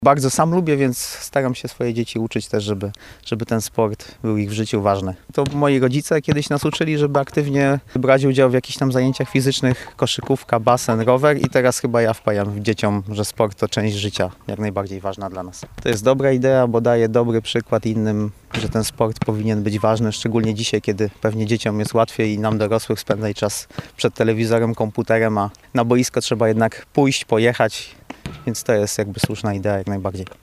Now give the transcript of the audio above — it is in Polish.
Bardzo sam lubię, więc staram się swoje dzieci uczyć też, żeby ten sport był ich w życiu ważny. To moi rodzice kiedyś nas uczyli, żeby aktywnie brać udział w jakichś tam zajęciach fizycznych, koszykówka, basen, rower i teraz chyba ja wpajam dzieciom, że sport to część życia, jak najbardziej ważna dla nas. To jest dobra idea, bo daje dobry przykład innym, że ten sport powinien być ważny, szczególnie dzisiaj, kiedy pewnie dzieciom jest łatwiej i nam dorosłych spędzać czas przed telewizorem, komputerem, a na boisko trzeba jednak pójść, pojechać. Więc to jest jakby słuszna idea jak najbardziej.